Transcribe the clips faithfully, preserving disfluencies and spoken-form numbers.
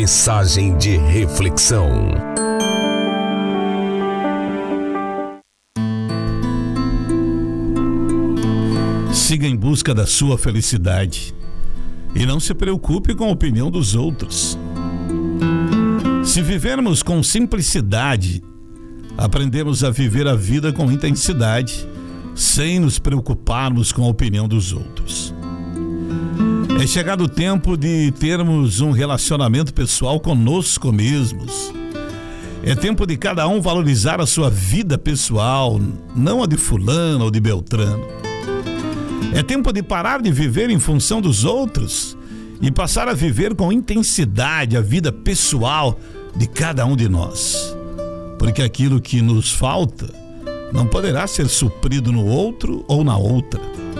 Mensagem de reflexão. Siga em busca da sua felicidade e não se preocupe com a opinião dos outros. Se vivermos com simplicidade, aprendemos a viver a vida com intensidade, sem nos preocuparmos com a opinião dos outros. É chegado o tempo de termos um relacionamento pessoal conosco mesmos. É tempo de cada um valorizar a sua vida pessoal, não a de fulano ou de beltrano. É tempo de parar de viver em função dos outros e passar a viver com intensidade a vida pessoal de cada um de nós. Porque aquilo que nos falta não poderá ser suprido no outro ou na outra.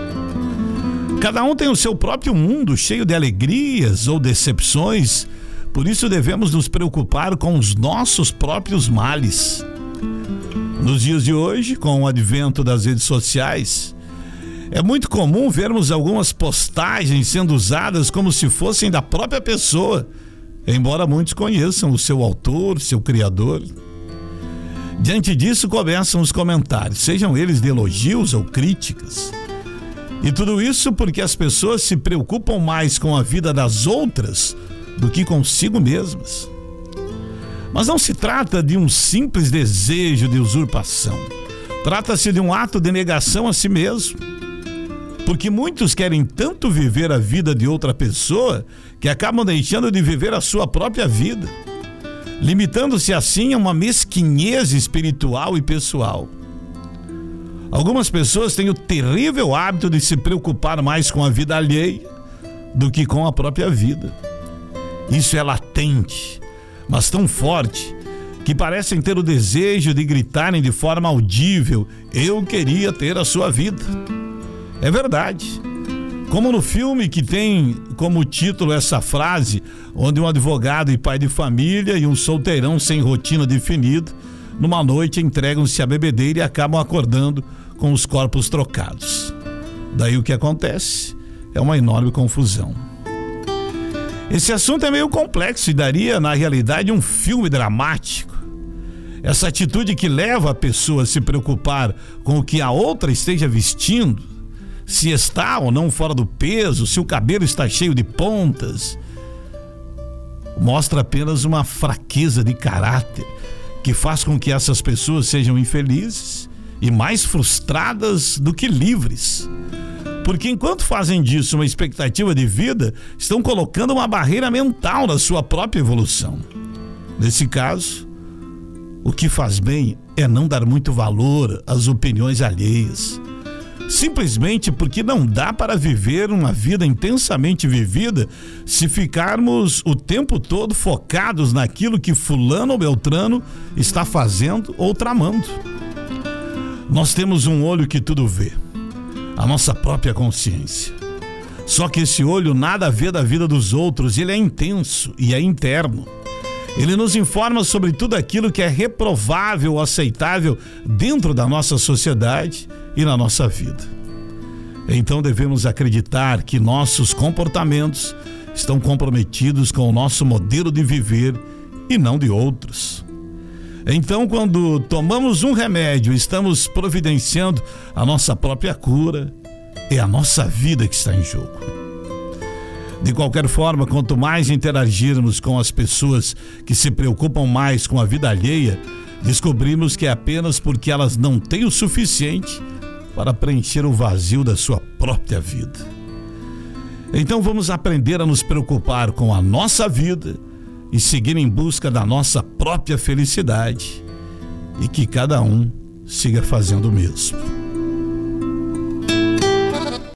Cada um tem o seu próprio mundo cheio de alegrias ou decepções, por isso devemos nos preocupar com os nossos próprios males. Nos dias de hoje, com o advento das redes sociais, é muito comum vermos algumas postagens sendo usadas como se fossem da própria pessoa, embora muitos conheçam o seu autor, seu criador. Diante disso começam os comentários, sejam eles de elogios ou críticas. E tudo isso porque as pessoas se preocupam mais com a vida das outras do que consigo mesmas. Mas não se trata de um simples desejo de usurpação. Trata-se de um ato de negação a si mesmo. Porque muitos querem tanto viver a vida de outra pessoa que acabam deixando de viver a sua própria vida, limitando-se assim a uma mesquinhez espiritual e pessoal. Algumas pessoas têm o terrível hábito de se preocupar mais com a vida alheia do que com a própria vida. Isso é latente, mas tão forte, que parecem ter o desejo de gritarem de forma audível: eu queria ter a sua vida. É verdade. Como no filme que tem como título essa frase, onde um advogado e pai de família e um solteirão sem rotina definida, numa noite entregam-se à bebedeira e acabam acordando com os corpos trocados. Daí o que acontece é uma enorme confusão. Esse assunto é meio complexo e daria, na realidade, um filme dramático. Essa atitude que leva a pessoa a se preocupar com o que a outra esteja vestindo, se está ou não fora do peso, se o cabelo está cheio de pontas, mostra apenas uma fraqueza de caráter que faz com que essas pessoas sejam infelizes e mais frustradas do que livres. Porque enquanto fazem disso uma expectativa de vida, estão colocando uma barreira mental na sua própria evolução. Nesse caso, o que faz bem é não dar muito valor às opiniões alheias. Simplesmente porque não dá para viver uma vida intensamente vivida se ficarmos o tempo todo focados naquilo que fulano ou beltrano está fazendo ou tramando. Nós temos um olho que tudo vê, a nossa própria consciência. Só que esse olho nada vê da vida dos outros, ele é intenso e é interno. Ele nos informa sobre tudo aquilo que é reprovável ou aceitável dentro da nossa sociedade e na nossa vida. Então devemos acreditar que nossos comportamentos estão comprometidos com o nosso modelo de viver e não de outros. Então, quando tomamos um remédio, estamos providenciando a nossa própria cura, é a nossa vida que está em jogo. De qualquer forma, quanto mais interagirmos com as pessoas que se preocupam mais com a vida alheia, descobrimos que é apenas porque elas não têm o suficiente para preencher o vazio da sua própria vida. Então vamos aprender a nos preocupar com a nossa vida e seguir em busca da nossa própria felicidade, e que cada um siga fazendo o mesmo.